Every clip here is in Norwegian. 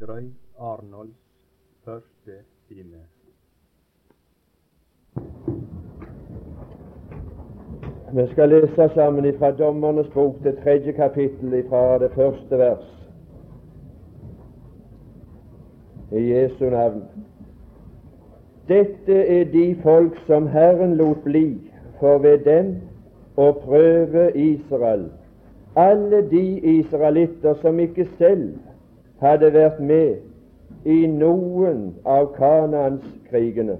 Frøy Arnolds første time. Vi skal lese sammen fra Dommernes bok, det 3. kapittel, fra det 1. vers. I Jesu navn. Dette er de folk som Herren lot bli, for ved dem å prøve Israel. Alle de israelitter som ikke selv hadde vært med i noen av Kanaans krigene,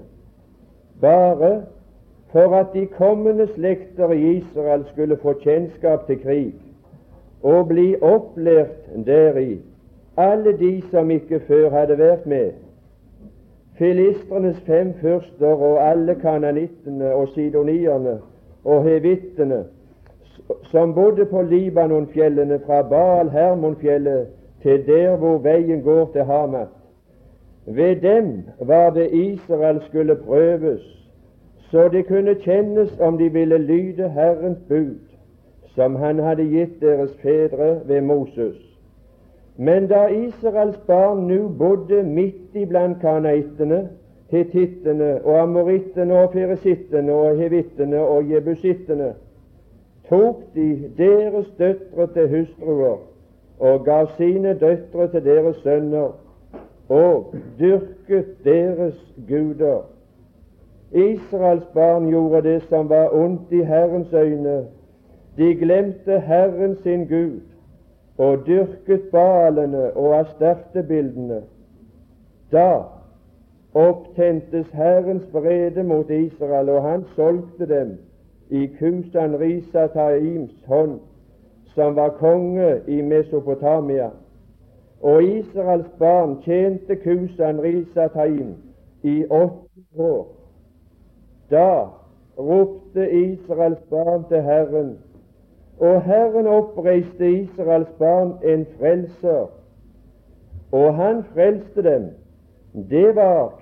bare for at de kommende slekter i Israel skulle få kjennskap til krig og bli opplært deri, alle de som ikke før hadde vært med. Filistrenes 5 fyrster og alle kananittene og sidonierne og hevittene som bodde på Libanonfjellene fra Baal-Hermonfjellet til der hvor veien går til Hamat. Ved dem var det Israel skulle prøves, så det kunne kjennes om de ville lyde Herrens bud, som han hadde gitt deres fedre ved Moses. Men da Israels barn nå bodde midt iblant kanaittene, hetittene og amorittene og feresittene og hevittene og jebusittene, tok de deres døtre til hustruer og gav sine døtre til deres sønner og dyrket deres guder. Israels barn gjorde det som var ondt i Herrens øyne. De glemte Herren sin Gud og dyrket Baalene og astertebildene. Da opptentes Herrens vrede mot Israel, og han solgte dem i Kusan-Risataims hånd, som var konge i Mesopotamia. Og Israels barn tjente Kusan-Risataim i 8 år. Da ropte Israels barn til Herren, og Herren oppreiste Israels barn en frelser, og han frelste dem. Det var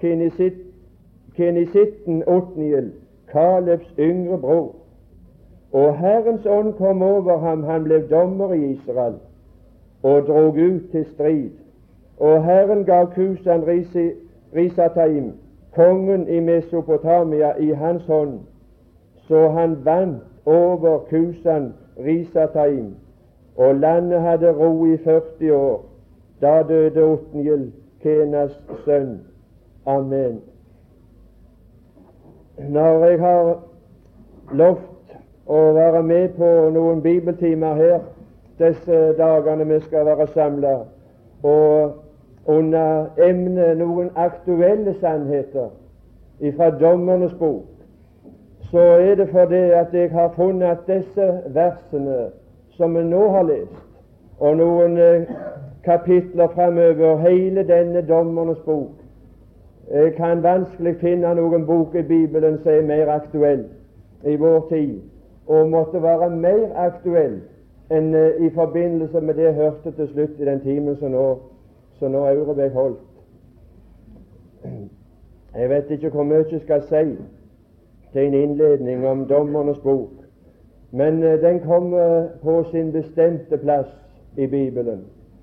kenisitten Otniel, Kalebs yngre bror. Og Herrens ånd kom over ham, han ble dommer i Israel, og drog ut til strid. Og Herren gav Kusan-Risataim, kongen i Mesopotamia, i hans hånd, så han vant over Kusan-Risataim, og landet hadde ro i 40 år. Da døde Otniel, Kenas sønn. Amen. Når jeg har lovt å være med på noen bibeltimer her disse dagene vi skal være samlet, og under emnet noen aktuelle sannheter fra Dommernes bok, så er det fordi at jeg har funnet at disse versene som vi nå har lest, og noen kapitler fremover hele denne Dommernes bok, jeg kan vanskelig finne noen bok i Bibelen som er mer aktuell i vår tid, og måtte være mer aktuell enn i forbindelse med det jeg hørte til slutt i den timen som nå Aurebekk holdt. Jeg vet ikke hvor mye jeg skal si til en innledning om Dommernes bok, men den kommer på sin bestemte plass i Bibelen.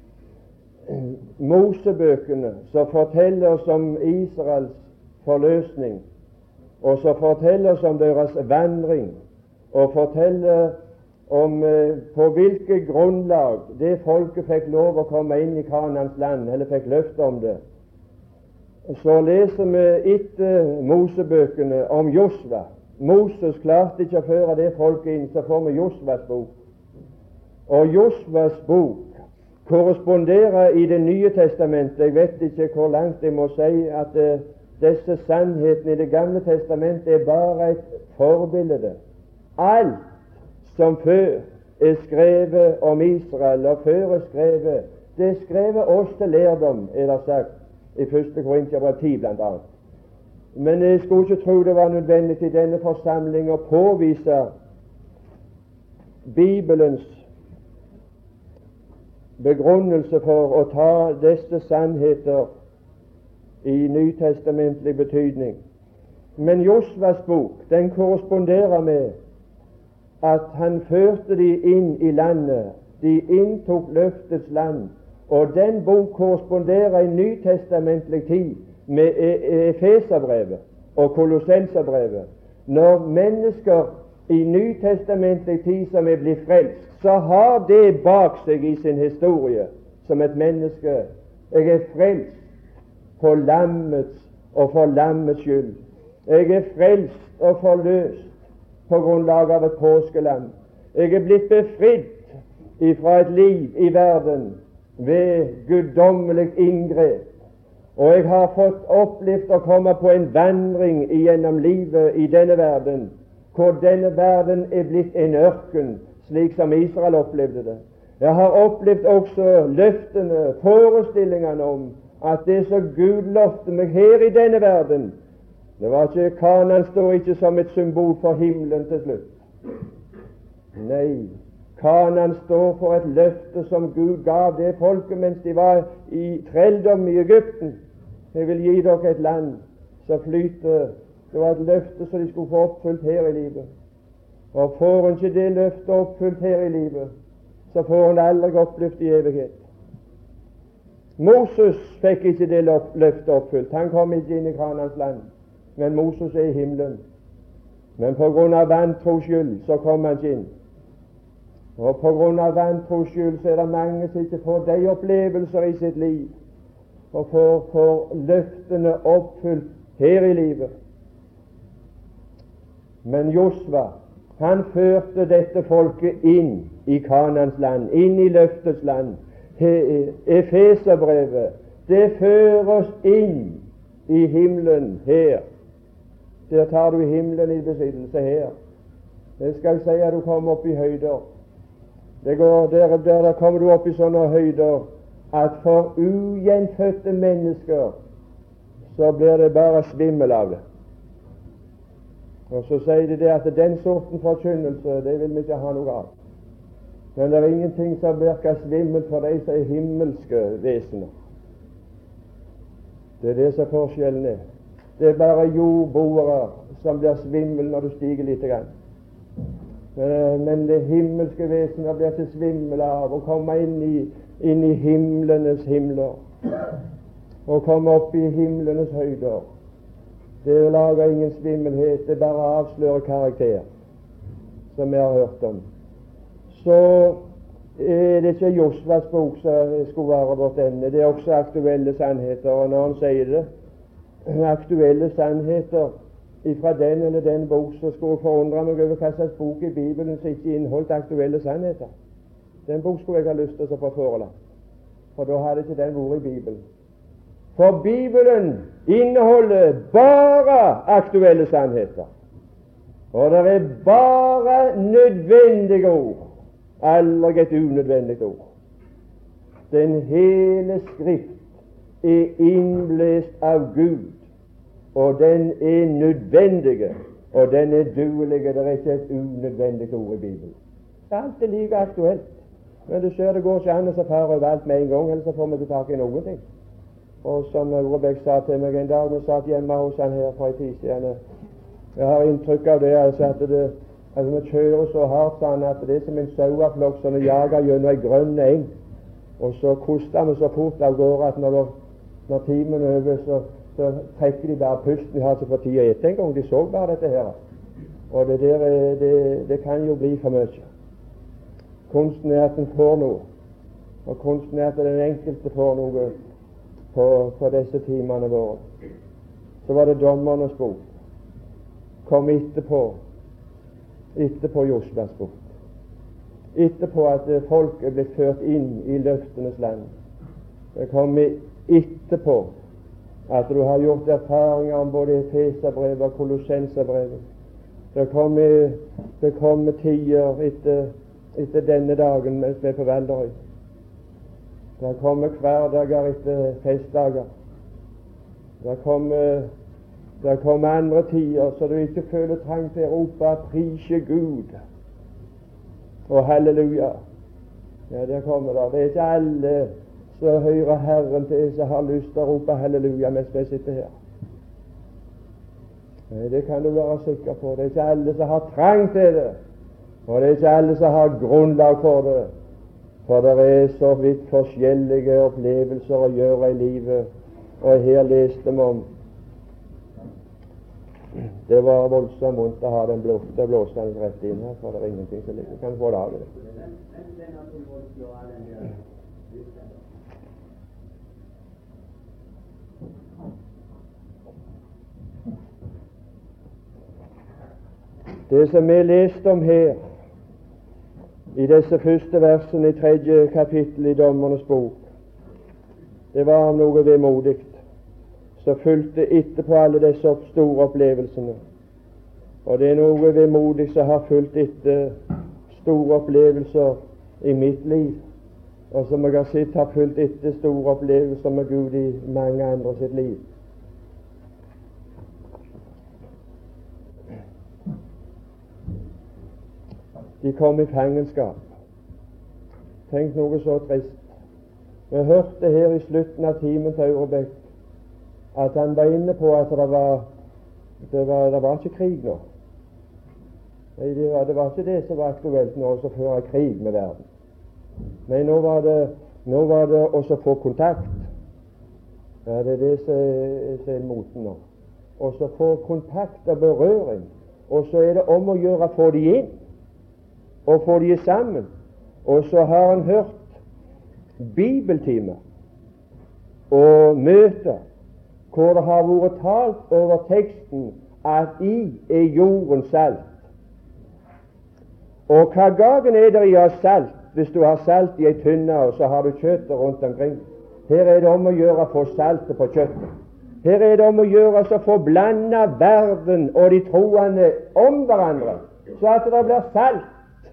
Mosebøkene som forteller oss om Israels forløsning, og som forteller oss om deres vandring, og forteller om på hvilket grunnlag det folket fikk lov å komme inn i Kanaans land, eller fikk løfte om det. Så leser vi etter Mosebøkene om Josva. Moses klarte ikke å føre det folket inn, så får vi Josvas bok. Og Josvas bok korresponderer i Det nye testamentet. Jeg vet ikke hvor langt jeg må si at disse sannhetene i Det gamle testamentet er bare et forbilde. Alt som før er skrevet om Israel, og før er skrevet, det er skrevet oss til lærdom, er det sagt i 1. Korinterbrev 10 blant annet. Men jeg skulle ikke tro det var nødvendig i denne forsamling å påvise Bibelens begrunnelse for å ta disse sannheter i nytestamentlig betydning. Men Josvas bok, den korresponderer med at han førte de inn i landet. De inntok løftets land, Og den bok korresponderer i nytestamentlig tid med Efeserbrevet og Kolossenserbrevet. Når mennesker i nytestamentlig tid som er blitt frelst, så har det bak seg i sin historie som et menneske: jeg er frelst på lammets og for lammets skyld. Jeg er frelst og forløst på grunnlag av et påskelam. Jeg er blitt befridd ifra et liv i verden ved guddommelig inngrep. Og jeg har fått opplevd å komme på en vandring gjennom livet i denne verden, hvor denne verden er blitt en ørken, slik som Israel opplevde det. Jeg har opplevd også løftene, forestillingene om at det som Gud lovte meg her i denne verden, det var ikke Kanaan står ikke som et symbol for himmelen til slutt. Nei, Kanaan står for et løfte som Gud gav det folket mens de var i trelldom i Egypten. Jeg vil gi dere et land som flyter. Det var et løfte som de skulle få oppfylt her i livet. Og får hun ikke det løftet oppfylt her i livet, så får hun aldri opplevd i evighet. Moses fikk ikke det løftet oppfylt. Han kom ikke inn i Kanaans land, men Moses er i himmelen. Men på grunn av vantros skyld så kom han ikke inn. Og på grunn av vantros skyld så er det mange som ikke får de opplevelser i sitt liv, og får løftene oppfylt her i livet. Men Josva, han førte dette folket inn i Kanaans land, inn i løftets land. Efeserbrevet, det fører oss inn i himmelen her. Der tar du himmelen i besittelse her. Det skal jeg si at du kommer opp i høyder. Det går der kommer du opp i sånne høyder at for ugjenfødte mennesker så blir det bare svimmel av det. Og så sier de det at den sorten forkynnelse, det vil vi ikke ha noe av. Men det er ingenting som virker svimmelt for de som er himmelske vesener. Det er det som forskjellen er. Det er bare jordboere som blir svimmel når du stiger litt grann. Men det himmelske vesener blir ikke svimmel av å komme inn i himlenes himler og komme opp i himlenes høyder. Det lager ingen svimmelhet, det bare avslører karakter, som vi har hørt om. Så er det ikke Josvas bok som skulle være vårt emne. Det er også aktuelle sannheter. Og når han sier det, aktuelle sannheter fra den eller den bok, så skulle jeg forundre meg over hva slags bok i Bibelen som ikke inneholdt aktuelle sannheter. Den bok skulle jeg ha lyst til å få forelagt, for da hadde ikke den vært i Bibelen. For Bibelen inneholder bare aktuelle sannheter, og det er bare nødvendige ord, aldri et unødvendig ord. Den hele Skrift er innblåst av Gud, og den er nødvendige, og den er duelige. Det er ikke et unødvendig ord i Bibelen. Alt er like aktuelt. Men du ser det går ikke an å fare over alt med en gang, ellers får vi tilbake i noen ting. Og som Orebekk sa til meg en dag, vi satt hjemme hos han her for en tid siden, jeg har inntrykk av det, at vi kjører så hardt sånn at det er som en saueflokk som jager gjennom en grønn eng, og så koster vi så fort av gårde at når timen er over, så trekker de bare pusten. De har ikke fått tid å ete en gang, de så bare dette her. Og det kan jo bli for mye. Kunsten er at en får noe, og kunsten er at den enkelte får noe på disse timene våre. Så var det Dommernes bok. Kom etterpå Josvas bok. Etterpå at folk er blitt ført inn i løftenes land. Det kommer etterpå at du har gjort erfaringer om både Efeserbrevet og Kolossenserbrevet. Det kommer tider etter denne dagen mens vi er på Valderøy. Det kommer hverdager etter festdager. Det kommer andre tider så du ikke føler trang til å rope prise Gud og halleluja. Ja, der kommer det. Det er ikke alle som hører Herren til, som har lyst til å rope halleluja mens vi sitter her. Nei, det kan du være sikker på. Det er ikke alle som har trang til det, og det er ikke alle som har grunnlag for det. For det er så vidt forskjellige opplevelser å gjøre i livet, og her leste vi om det var voldsomt vondt å ha den blåstende rett inn her, for det er ingenting som ligger. Kan få det av det. Det som vi leste om her, i disse første versene i 3. kapittel i Dommernes bok, det var noe vemodig som fulgte etterpå alle disse store opplevelsene. Og det er noe vemodig som har fulgt etter store opplevelser i mitt liv, og som jeg har sett har fulgt etter store opplevelser med Gud i mange andre sitt liv. De kom i fangenskap. Tenk noe så trist. Vi hørte her i slutten av timen til Aurebekk at han var inne på at det var ikke krig nå. Nei, det var ikke det som var aktuelt nå, å føre krig med verden. Nei, nå var det også å få kontakt. Ja, det er det som er moten nå. Også få kontakt og berøring. Og så er det om å gjøre å få de inn, og få de sammen. Og så har han hørt bibeltimer og møter hvor det har vært talt over teksten at i er jorden salt. Og hva gagen er det i å ha salt hvis du har salt i ei tynne, og så har du kjøttet rundt omkring? Her er det om å gjøre å få saltet på kjøttet. Her er det om å gjøre å få blanda verden og de troende om hverandre, så at det blir salt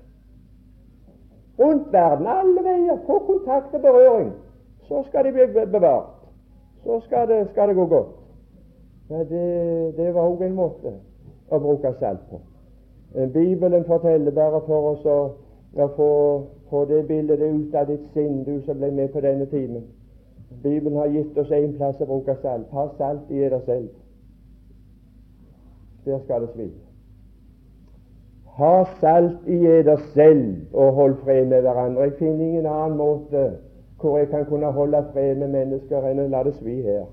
rundt verden, alle veier, få kontakt og berøring. Så skal de bli bevart. Så skal det gå godt. Ja, det var også en måte å bruke salt på. Bibelen forteller bare for oss å få det bildet ut av ditt sinn, du som ble med på denne timen. Bibelen har gitt oss en plass å bruke salt. Ha salt i dere selv. Der skal det svi. Ha salt i eder selv og hold fred med hverandre. Jeg finner ingen annen måte hvor jeg kan kunne holde fred med mennesker enn å la det svi her.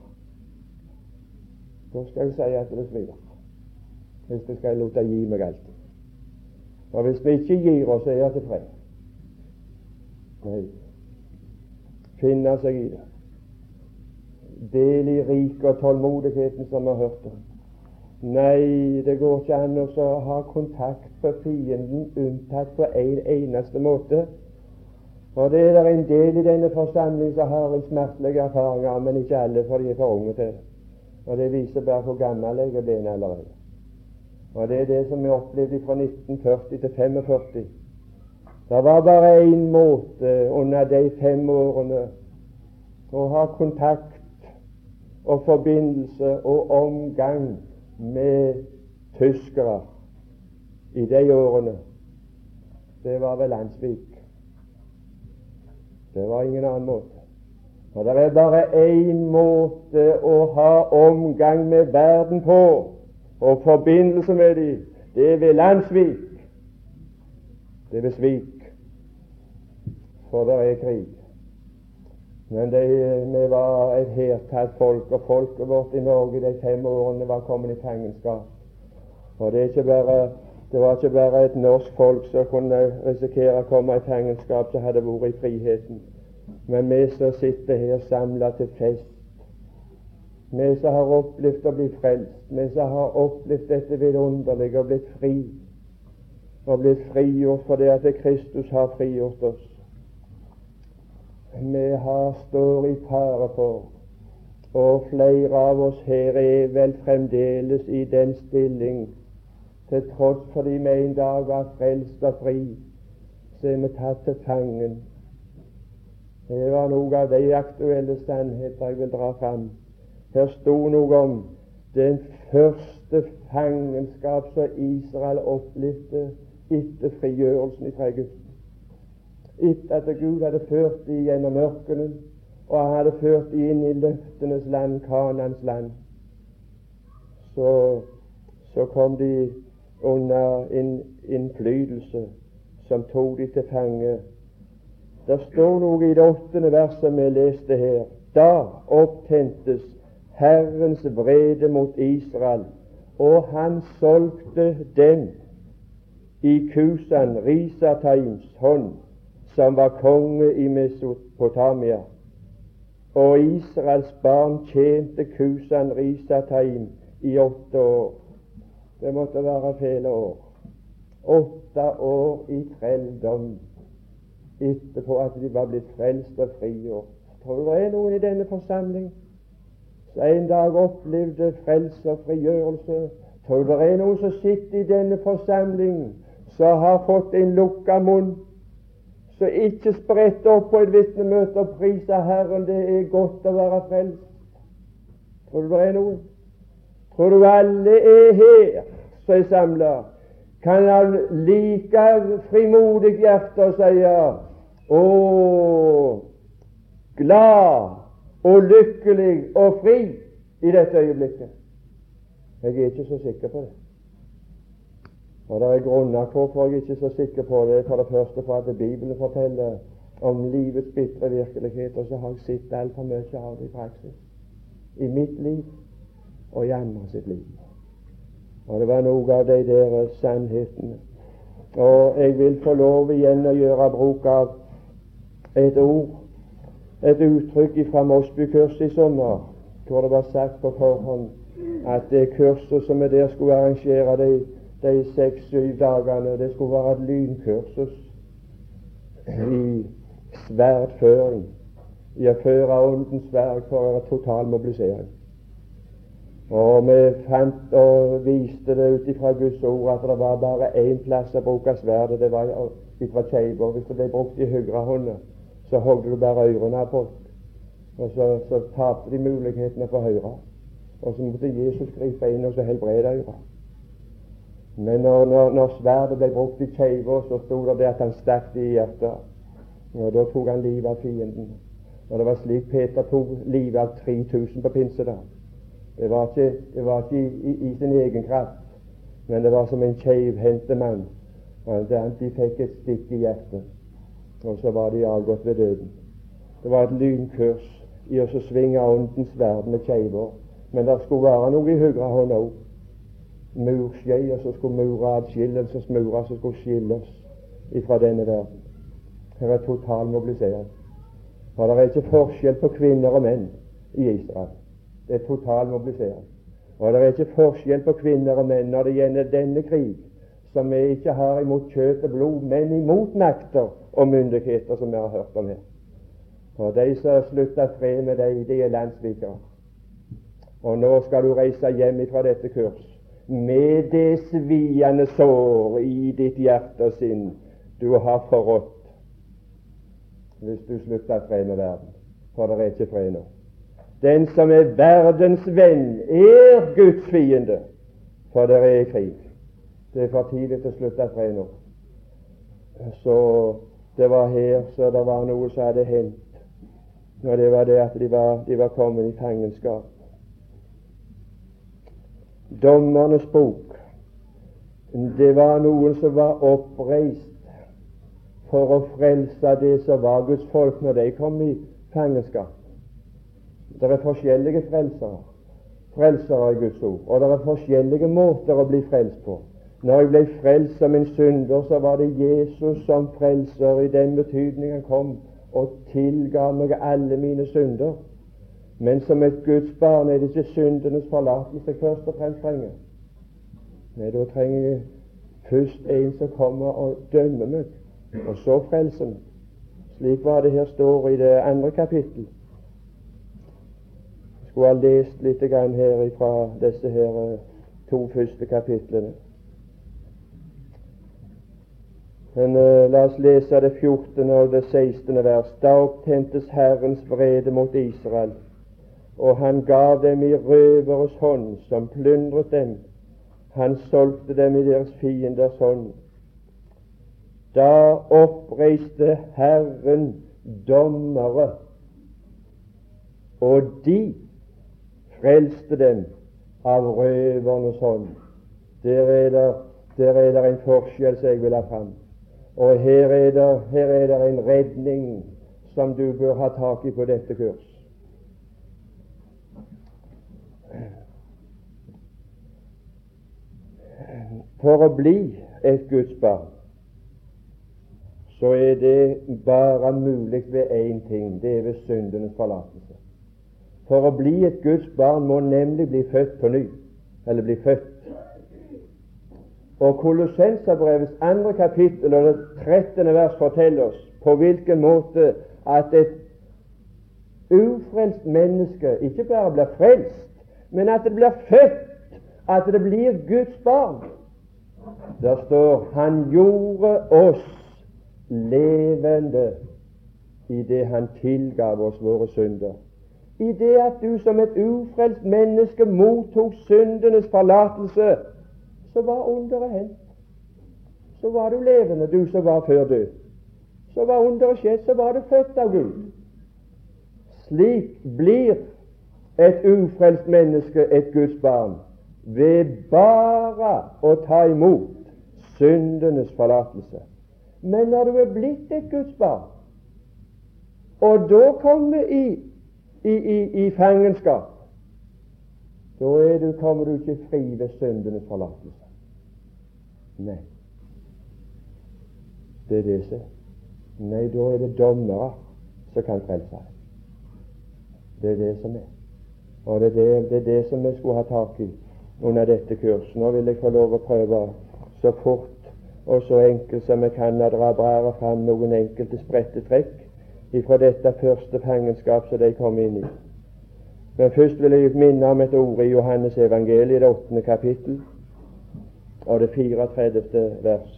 Da skal jeg si at det svir, hvis det skal låte gi meg alltid. Og hvis vi ikke gir oss, så er jeg til fred. Nei, finne seg i det. Del i riket og tålmodigheten som vi har hørt om. Nei, det går ikke an å ha kontakt med fienden unntatt på en eneste måte. Og det er en del i denne forsamling som har en smertelige erfaringer, men ikke alle, for de er for unge til det. Og det viser bare hvor gammel jeg er blitt allerede. Og det er det som vi opplevde fra 1940 til 45. Det var bare en måte under de 5 årene å ha kontakt og forbindelse og omgang med tyskere i de årene. Det var ved Landsvik. Det var ingen annen måte. Og det er bare én måte å ha omgang med verden på, og forbindelse med dem. Det er ved Landsvik. Det er ved Svik. For det er krig. Men vi var et hærtatt folk, og folket vårt i Norge de 5 årene var kommet i fangenskap. Og det var ikke bare et norsk folk som kunne risikere å komme i fangenskap, som hadde vært i friheten. Men vi som sitter her samlet til fest, vi som har opplevd å bli frelst, vi som har opplevd dette vidunderlige og blitt fri, og blitt frigjort fordi at Kristus har frigjort oss. Vi står i fare for, og flere av oss her er vel fremdeles i den stilling, til tross fordi vi en dag var frelst og fri, så er vi tatt til fangen. Det var noe av de aktuelle sannheter jeg vil dra fram. Her sto noe om den første fangenskap som Israel opplevde etter frigjørelsen fra Egypt. Etter at Gud hadde ført dem gjennom ørkenen, og han hadde ført dem inn i løftenes land, Kanans land, så kom de under en innflytelse som tok de til fange. Det står noe i det 8. verset som vi leste her. Da opptentes Herrens vrede mot Israel, og han solgte dem i Kusan Risataims hånd, som var konge i Mesopotamia. Og Israels barn tjente Kusan Risataim i 8 år. Det måtte være fele år. 8 år i trelldom etterpå at de var blitt frelst og frigjort. Tror du det er noen i denne forsamling som en dag opplevde frelse og frigjørelse? Tror du det er noen som sitter i denne forsamling som har fått en lukka munn, som ikke spretter opp på et vitnemøte og priser Herren? Det er godt å være frelst. Tror du det er noen? Tror du alle er her som er samlet, kan ha like frimodig hjerte og si å, glad og lykkelig og fri i dette øyeblikket? Jeg er ikke så sikker på det. Og det er grunner hvorfor jeg ikke er så sikker på det. For det første for at Bibelen forteller om livets bitre virkelighet, og så har jeg sett altfor mye av det i praksis. I mitt liv og i andre sitt liv. Og det var noe av de der sannhetene. Og jeg vil få lov igjen å gjøre bruk av et ord, et uttrykk fra Mosby-kurset i sommer, hvor det var sagt på forhånd at det kurset som vi der skulle arrangere de 6-7 dagene, det skulle være et lynkursus i sverdføring, i å føre åndens sverd for en total mobilisering. Og vi fant og viste det ut fra Guds ord at det var bare én plass å bruke sverdet. Det var fra kjeiber. Hvis det ble brukt i høyre hånd, så hogde du bare ørene av folk, og så tapte de mulighetene for høyre. Og så måtte Jesus gripe inn og så helbrede øret. Men når sverdet ble brukt i kjeiber, så sto det at han stakk det i hjertet, og da tok han livet av fienden. Og det var slik Peter tok livet av 3000 på pinsedag. Det var ikke i sin egen kraft, men det var som en keivhendte mann. De fikk et stikk i hjertet, og så var de avgått ved døden. Det var et lynkurs i å svinge åndens sverd med keiver. Men det skulle være noe i høyre hånd òg. Murskjeier som skulle mure adskillelsesmurer som skulle skille oss ifra denne verden. Her er total mobilisering. For det er ikke forskjell på kvinner og menn i Israel. Det er total mobilisering. Og det er ikke forskjell på kvinner og menn når det gjelder denne krig, som vi ikke har imot kjøtt og blod, men imot makter og myndigheter, som vi har hørt om her. Og de som slutter fred med deg, de er landssvikere. Og nå skal du reise hjem fra dette kurs med det sviende sår i ditt hjerte og sinn du har forrådt, hvis du slutter fred med verden. For det er ikke fred nå. Den som er verdens venn, er Guds fiende, for det er krig. Det er for tidlig til å slutte fred nå. Så det var her så det var noe som hadde hendt, og det var det at de var kommet i fangenskap. Dommernes bok, det var noen som var oppreist for å frelse det som var Guds folk når de kom i fangenskap. Det er forskjellige frelsere i Guds ord, og det er forskjellige måter å bli frelst på. Når jeg ble frelst som en synder, så var det Jesus som frelser, i den betydning han kom og tilga meg alle mine synder. Men som et Guds barn er det ikke syndenes forlatelse jeg først og fremst trenger. Nei, da trenger jeg først en som kommer og dømmer meg, og så frelser meg. Slik var det her står i det 2. kapittel. Jeg skulle ha lest litt grann her fra disse her 2 første kapitlene. Men la oss lese det 14. og det 16. vers. Da opptentes Herrens vrede mot Israel, og han gav dem i røveres hånd, som plyndret dem. Han solgte dem i deres fienders hånd. Da oppreiste Herren dommere, og de frelste dem av røvernes hånd. Der er det en forskjell som jeg vil ha fram. Og her er det en redning som du bør ha tak i på dette kurs. For å bli et Guds barn, så er det bare mulig ved én ting, det er ved syndenes forlatelse. For å bli et Guds barn må nemlig bli født på ny, eller bli født. Og Kolossenserbrevets 2. kapittel og det 13. vers forteller oss på hvilken måte at et ufrelst menneske ikke bare blir frelst, men at det blir født, at det blir Guds barn. Der står: Han gjorde oss levende i det han tilgav oss våre synder. I det at du som et ufrelst menneske mottok syndenes forlatelse, så var underet hendt. Så var du levende, du som var før død. Så var underet skjedd, så var du født av Gud. Slik blir et ufrelst menneske et Guds barn, ved bare å ta imot syndenes forlatelse. Men når du er blitt et Guds barn, og da kommer i fangenskap, da kommer du ikke fri ved syndenes forlatelse. Nei. Det er det som. Nei, da er det dommere som kan frelse deg. Det er det som er. Og det er det som vi skulle ha tak i under dette kurset. Nå vil jeg få lov å prøve så fort og så enkelt som jeg kan å dra bare fram noen enkelte spredte trekk fra dette første fangenskap som de kom inn i. Men først vil jeg minne om et ord i Johannes evangeliet, det 8. kapittel, og det 34. vers.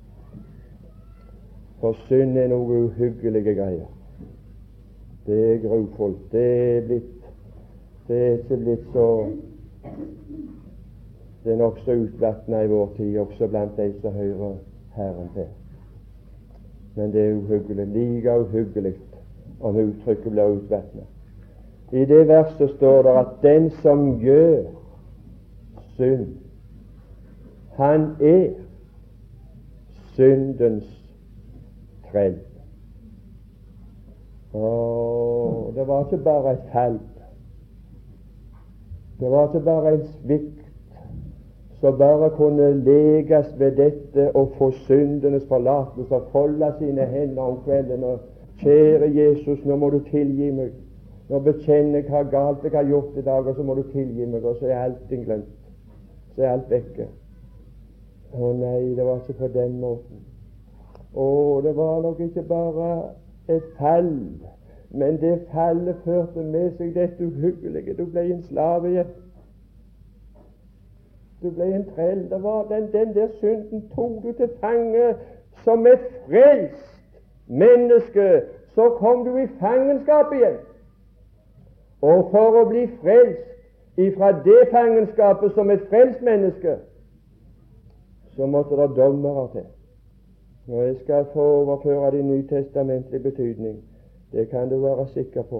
For synd er noe uhyggelige greier. Det er grufullt. Det er ikke blitt så. Det er nokså utvatnet i vår tid, også blant de som hører Herren til. Men det er uhyggelig, like uhyggelig om uttrykket blir utvatnet. I det verset står det at den som gjør synd, han er syndens trell. Det var ikke bare et fall. Det var ikke bare en svikt som bare kunne leges ved dette og få syndenes forlatelse og folde sine hender om kvelden og kjære Jesus, nå må du tilgi meg. Nå bekjenner jeg hva galt jeg har gjort i dag, og så må du tilgi meg, og så er alt glemt. Så er alt vekke. Å nei, det var ikke på den måten. Det var nok ikke bare et fall, men det fallet førte med seg dette uhyggelige. Du ble en slave igjen. Du ble en trell. Det var den der synden tok du til fange som et frelst menneske. Så kom du i fangenskap igjen. Og for å bli frelst ifra det fangenskapet som et frelst menneske, så måtte det dommere til. Og jeg skal få overføre det i nytestamentlig betydning. Det kan du være sikker på.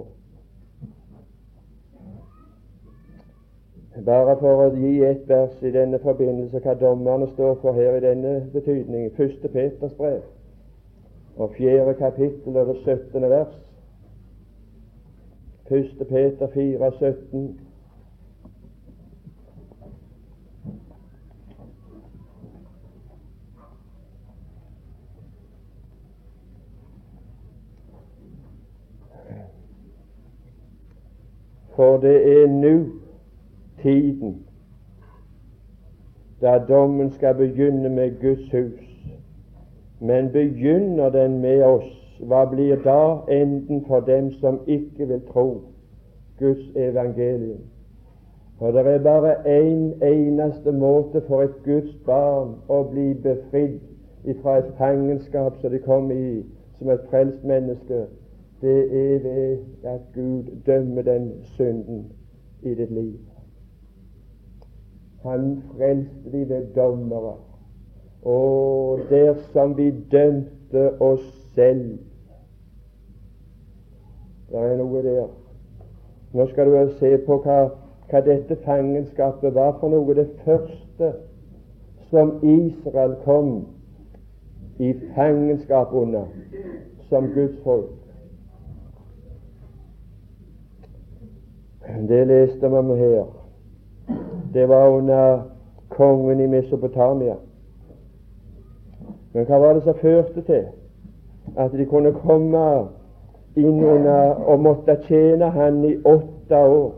Bare for å gi et vers i denne forbindelse hva dommerne står for her i denne betydning. 1. Peters brev og 4. kapittel og det 17. vers. 1. Peter 4, 17. For det er nå tiden da dommen skal begynne med Guds hus. Men begynner den med oss, hva blir da enden for dem som ikke vil tro Guds evangelium? For det er bare en eneste måte for et Guds barn å bli befridd fra et fangenskap som de kom i som et frelst menneske. Det er ved at Gud dømmer den synden i ditt liv. Han frelste de ved dommere, og dersom vi dømte oss selv. Det er noe der. Nå skal du se på hva dette fangenskapet var for noe. Det første som Israel kom i fangenskap under som Guds folk. Det leste man her. Det var under kongen i Mesopotamia. Men hva var det som førte til at de kunne komme inn under og måtte tjene han i 8 år?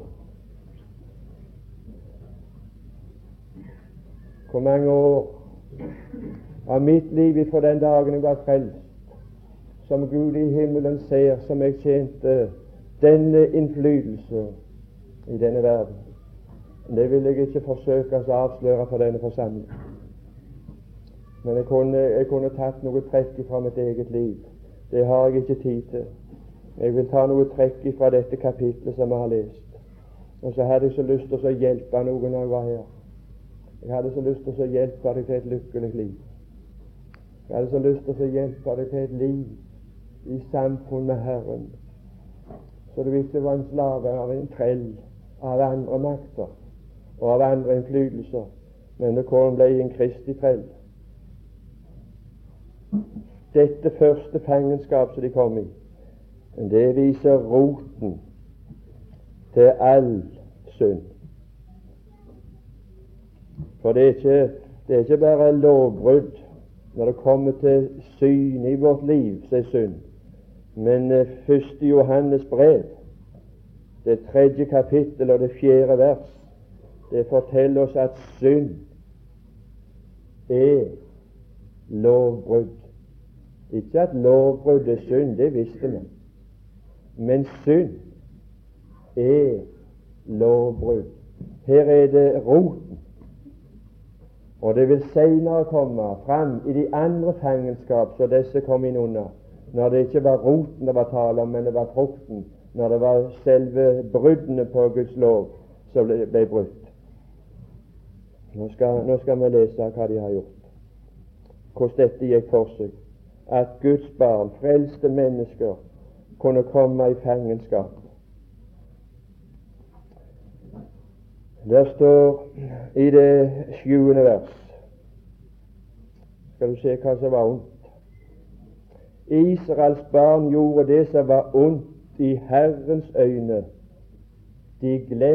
Hvor mange år av mitt liv fra den dagen jeg var frelst, som Gud i himmelen ser, som jeg tjente denne innflytelse i denne verden. Det vil jeg ikke forsøke å avsløre for denne forsamling. Men jeg kunne tatt noe trekk fra mitt eget liv. Det har jeg ikke tid til. Jeg vil ta noe trekk fra dette kapitlet som jeg har lest. Og så hadde jeg så lyst til å hjelpe noen når jeg var her. Jeg hadde så lyst til å hjelpe deg til et lykkelig liv. Jeg hadde så lyst til å hjelpe deg til et liv i samfunn med Herren, så du ikke var en slave av en trell av andre makter og av andre innflytelser, men du kunne bli en Kristi trell. Dette første fangenskap som de kom i, det viser roten til all synd. For det er ikke bare lovbrudd når det kommer til syne i vårt liv, så er synd. Men 1. Johannes brev, det 3. kapittel og det 4. vers, det forteller oss at synd er lovbrudd. Ikke at lovbrudd er synd, det visste man. Men synd er lovbrudd. Her er det roten. Og det vil senere komme fram i de andre fangenskap så disse kom inn under, når det ikke var roten det var tale om, men det var frukten, når det var selve bruddene på Guds lov som ble brutt. Nå skal vi lese hva de har gjort, hvordan dette gikk for seg, at Guds barn, frelste mennesker, kunne komme i fangenskap. Der står i det 7. vers, skal du se hva som var ondt. Israels barn gjorde det som var ondt i Herrens øyne. De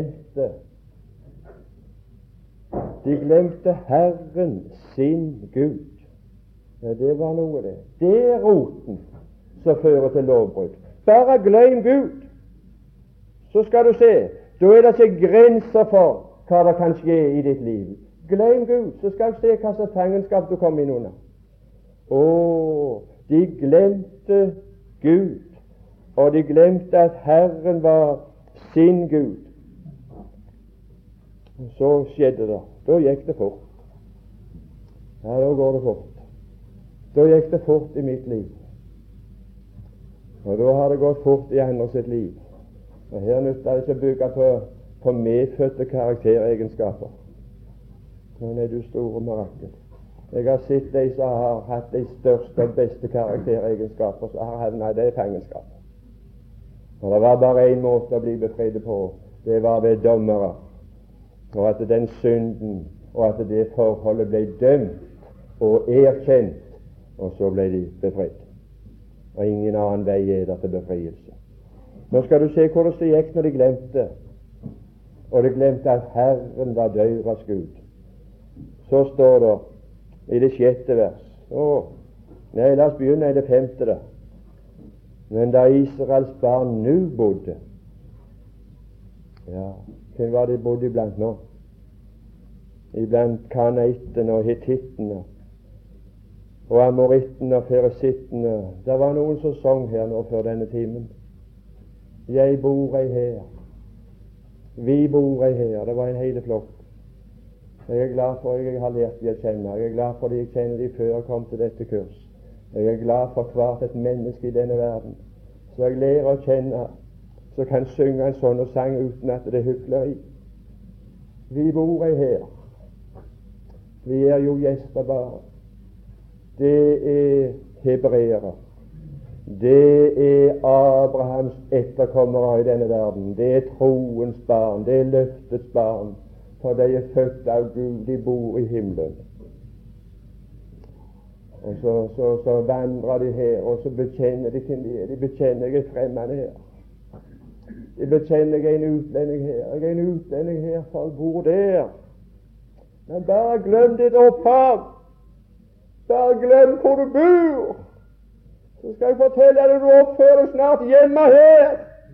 glemte Herren sin Gud. Ja, det var noe det. Det er roten som fører til lovbrudd. Bare glem Gud, så skal du se. Da er det ikke grenser for hva det kan skje i ditt liv. Glem Gud, så skal du se hva slags fangenskap du kommer inn under. De glemte Gud, og de glemte at Herren var sin Gud. Og så skjedde det. Da gikk det fort. Ja, da går det fort. Da gikk det fort i mitt liv. Og da har det gått fort i andre sitt liv. Og her nytter det ikke å bygge på medfødte karakteregenskaper. Men er du store mirakel. Jeg har sett de som har hatt de største og beste karakteregenskaper, som har havnet i det fangenskap. Og det var bare en måte å bli befridd på. Det var ved dommere. Og at den synden og at det forholdet ble dømt og erkjent, og så ble de befridd. Og ingen annen vei er det til befrielse. Nå skal du se hvordan det gikk når de glemte. Og de glemte at Herren var deres Gud. Så står det i det 6. vers. La oss begynne i det 5. da. Men da Israels barn nå bodde, ja, hvem var de bodde iblant nå? Iblant kanaitene og hittittene og amorittene og feresittene. Det var noen som sang her nå før denne timen. Jeg bor ei her. Vi bor ei her. Det var en hele flokk. Jeg er glad for at jeg har lært de å kjenne. Jeg er glad for at jeg kjenner de før jeg kom til dette kurs. Jeg er glad for hvert et menneske i denne verden. Så jeg lærer å kjenne, så kan synge en sånn sang uten at det er hykleri. Vi bor ei her. Vi er jo gjester bare. Det er hebreere. Det er Abrahams etterkommere i denne verden. Det er troens barn. Det er løftets barn. For de er født av Gud. De bor i himmelen. Og så vandrer de her, og så bekjenner de hvem de er. De bekjenner jeg er fremmede her. De bekjenner jeg er en utlending her. Jeg er en utlending her, for jeg bor der. Men bare glem ditt opphav. Bare glem hvor du bor. Så skal jeg fortelle deg at du oppfører deg snart hjemme her.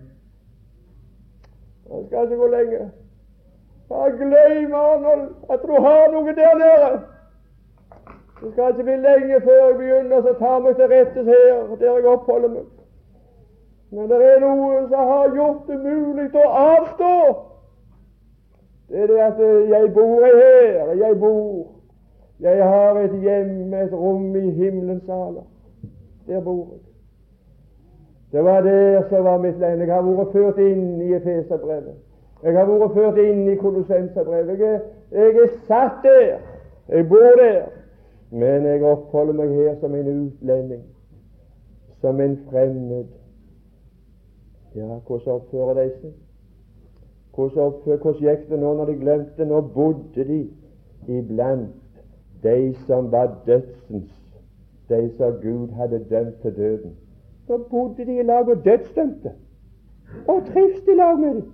Det skal ikke gå lenge. Bare glem, Arnold, at du har noe der nede. Det skal ikke bli lenge før jeg begynner å ta meg til rettes her, der jeg oppholder meg. Men det er noe som har gjort det mulig å avstå. Det er det at jeg bor her, jeg har et hjem, et rom i himmelens saler. Der bor jeg. Det var der som var mitt land. Jeg har vært ført inn i Efeserbrevet. Jeg har vært ført inn i Kolossenserbrevet. Jeg er satt der. Jeg bor der. Men jeg oppholder meg her som en utlending, som en fremmed. Ja, hvordan oppfører de seg? Hvordan gikk det nå når de glemte? Nå bodde de iblant de som var dødsens, de som Gud hadde dømt til døden. Nå bodde de i lag med dødsdømte, og trivs i lag med dem.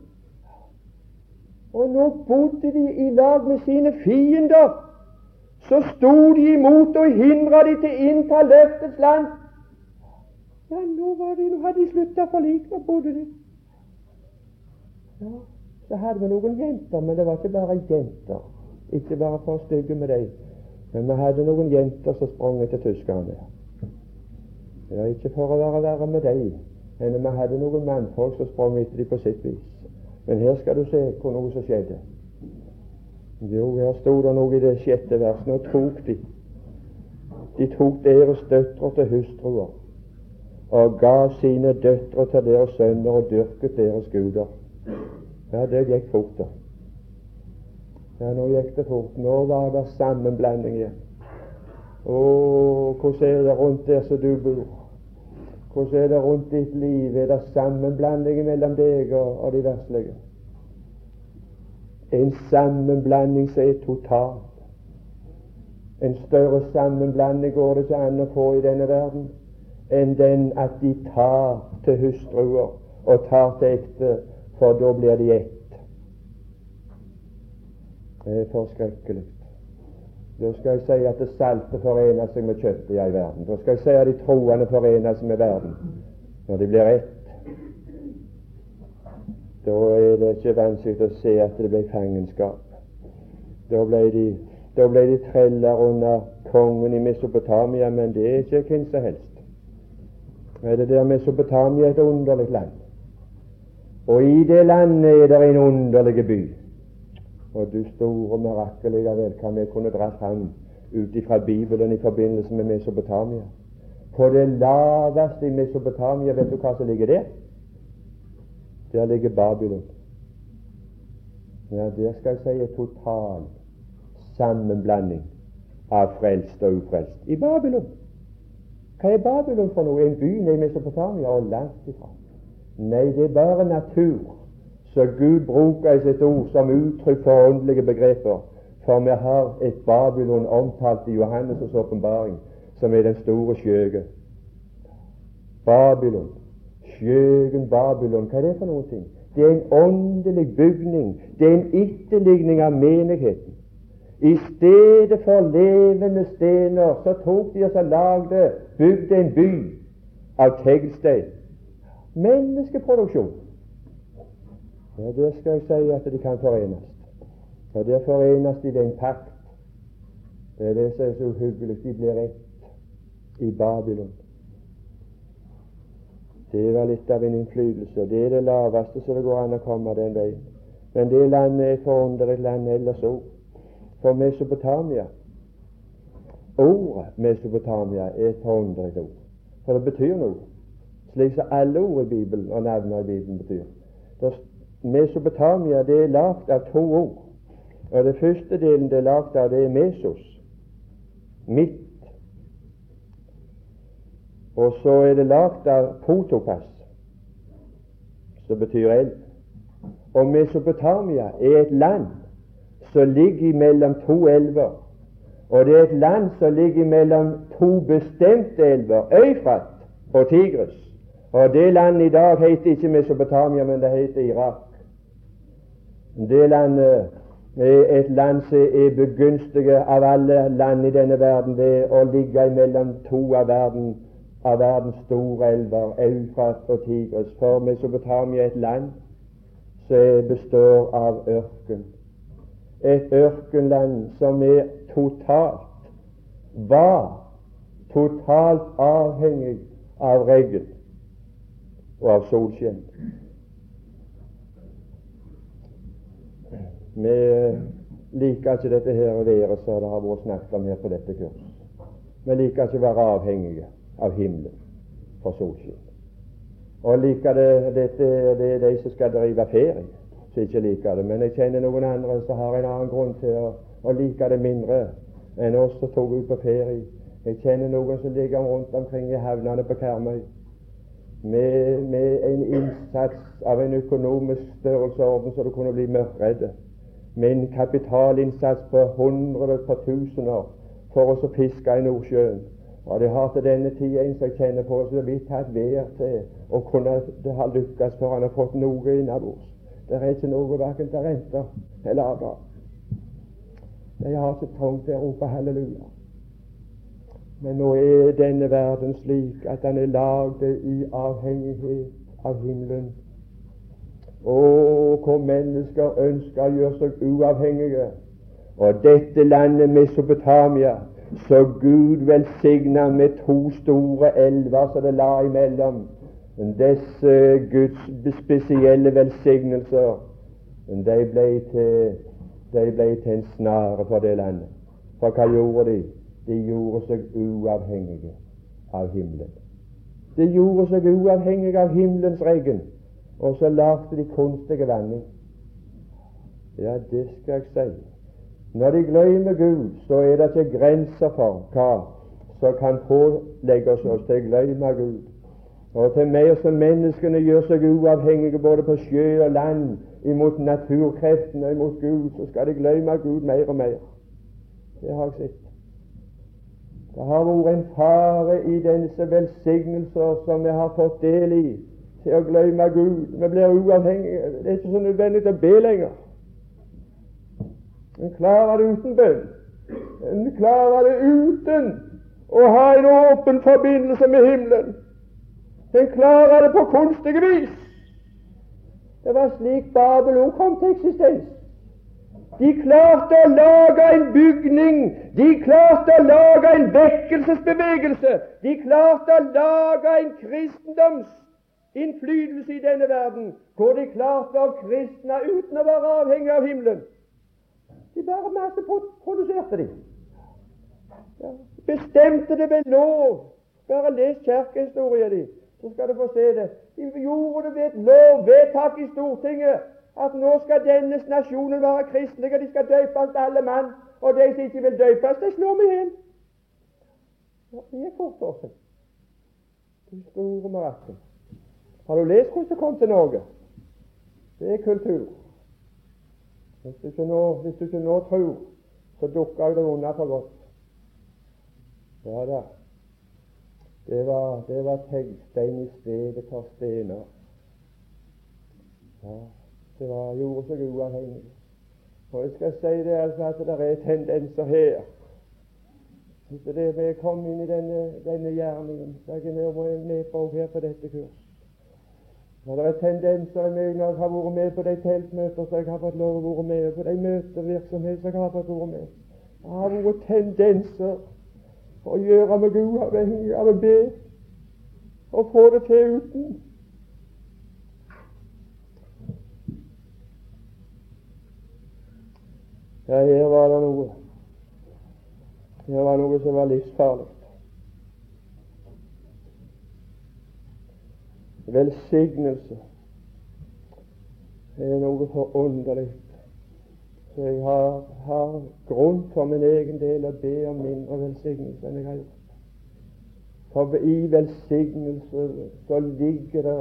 Og nå bodde de i lag med sine fiender. Så sto de imot og hindret de til å innta løftets land. Ja, nå hadde de sluttet forlik, nå bodde de. Ja, så hadde vi noen jenter, men det var ikke bare jenter. Ikke bare for å stygge med dem. Men vi hadde noen jenter som sprang etter tyskerne. Ja, ikke for å være verre med dem, men vi hadde noen mannfolk som sprang etter dem på sitt vis. Men her skal du se hvor noe som skjedde. Jo, her stod det noe i det 6. verset. Nå tok de tok deres døtre til hustruer og gav sine døtre til deres sønner og dyrket deres guder. Ja, det gikk fort da. Ja, nå gikk det fort. Nå var det sammenblanding igjen. Hvordan er det rundt der som du bor? Hvordan er det rundt ditt liv? Er det sammenblanding mellom deg og de verslige? En sammenblanding som er total. En større sammenblanding går det ikke an å få i denne verden enn den at de tar til hustruer og tar til ekte, for da blir de ett. Det er forskrekkelig. Da skal jeg si at det salte forener seg med kjøttet i verden. Da skal jeg si at de troende forener seg med verden når de blir ett. Da er det ikke vanskelig å se at det ble fangenskap. Da ble de treller under kongen i Mesopotamia, men det er ikke hvem som helst. Det der Mesopotamia er et underlig land. Og i det landet er det en underlig by. Og du store mirakelige vel kan vi kunne dra fram ut ifra Bibelen i forbindelse med Mesopotamia. På det laveste i Mesopotamia, vet du hva som ligger der? Der ligger Babylon. Ja, der skal jeg si en total sammenblanding av frelst og ufrelst. I Babylon. Hva er Babylon for noe? En by nede i Mesopotamia og langt ifra. Nei, det er bare natur. Så Gud bruker i sitt ord som uttrykk for åndelige begreper. For vi har et Babylon omtalt i Johannes' åpenbaring, som er den store skjøge. Babylon. Skjøgen Babylon, hva er det for noen ting? Det er en åndelig bygning. Det er en etterligning av menigheten. I stedet for levende stener så tok de og bygde en by av teglstein. Menneskeproduksjon. Ja, der skal jeg si at de kan forenes. Og der forenes de ved en pakt. Det er det som er så uhyggelig. De blir ett i Babylon. Det var litt av en innflytelse. Det er det laveste så det går an å komme den veien. Men det landet er forunderlig land ellers òg. For Mesopotamia, ordet Mesopotamia er et forunderlig ord. For det betyr noe. Slik som alle ord i Bibelen og navnene i Bibelen betyr. Mesopotamia det er lagt av to ord. Og det første delen det er lagt av, det er mesos. Midt. Og så er det lagt av potopas, som betyr elv. Og Mesopotamia er et land som ligger mellom to elver, Og det er et land som ligger mellom to bestemte elver, Eufrat og Tigris. Og det landet i dag heter ikke Mesopotamia, men det heter Irak. Det landet er et land som er begunstiget av alle land i denne verden ved å ligge mellom to av verdens store elver, Eufrat og Tigris. For Mesopotamia er et land som består av ørken. Et ørkenland som er var totalt avhengig av regn og av solskinn. Vi liker ikke dette her været som det har vært snakket om her på dette kurset. Vi liker ikke å være avhengige av himmelen for solskinn. Og liker det er de som skal drive ferie, som ikke liker det. Men jeg kjenner noen andre som har en annen grunn til å like det mindre enn oss som tok ut på ferie. Jeg kjenner noen som ligger rundt omkring i havnene på Karmøy med en innsats av en økonomisk størrelsesorden så du kunne bli mørkredde, med en kapitalinnsats på hundre på tusener for å fiske i Nordsjøen. Og det har til denne tid en som kjenner på så vidt hatt vær til å kunne det har lykkes før han har fått noe innabords. Det er ikke noe hverken til renter eller avdrag. De har ikke trangt til å rope halleluja. Men nå er denne verden slik at den er laget i avhengighet av himmelen. Og hvor mennesker ønsker å gjøre seg uavhengige. Og dette landet Mesopotamia, så Gud velsignet med to store elver som det la imellom. Disse Guds spesielle velsignelser, de ble til en snare for det landet. For hva gjorde de? De gjorde seg uavhengige av himmelen. De gjorde seg uavhengige av himmelens regn, og så lagde de kunstige vanning. Ja, det skal jeg si. Når de glemmer Gud, så er det ikke grenser for hva som kan pålegge oss til å glemme Gud. Og til mer som menneskene gjør seg uavhengige både på sjø og land, imot naturkreftene, imot Gud, så skal de glemme Gud mer og mer. Det har jeg sett. Det har vært en fare i disse velsignelser som vi har fått del i, til å glemme Gud. Vi blir uavhengige. Det er ikke så nødvendig å be lenger. En klarer det uten bønn. En klarer det uten å ha en åpen forbindelse med himmelen. En klarer det på kunstige vis. Det var slik Babylon kom til eksistens. De klarte å lage en bygning, de klarte å lage en vekkelsesbevegelse, de klarte å lage en kristendomsinnflytelse i denne verden, hvor de klarte å kristne uten å være avhengig av himmelen. De bare masseproduserte de. Ja, bestemte det ved lov. Bare les kirkehistorie di, så skal du få se det. De gjorde det ved et lovvedtak i Stortinget, at nå skal denne nasjonen være kristne, og de skal døpes alle mann, og de som ikke vil døpes, de slår meg igjen. Ja, det er fort for seg. De store marakken. Har du lest hvordan det kom til Norge? Det er kultur. Hvis du ikke nå tror, så dukker det unna for godt. Ja da. Det var teglstein i stedet for stener. Ja. Det gjorde seg uavhengig. Og jeg skal si det altså at det er tendenser her. Hvis det er vi kom inn i denne gjerningen, så er jeg med på her på dette kurs. Når det er tendenser i meg, når jeg har vært med på de teltmøter så jeg har fått lov å være med, på de møtevirksomheter så jeg har fått være med, det har vært tendenser for å gjøre meg uavhengig av å be og få det til uten. Ja, her var det noe. Her var noe som var livsfarlig. Velsignelse er noe forunderlig. Så jeg har grunn for min egen del å be om mindre velsignelse enn jeg har gjort. For i velsignelse så ligger det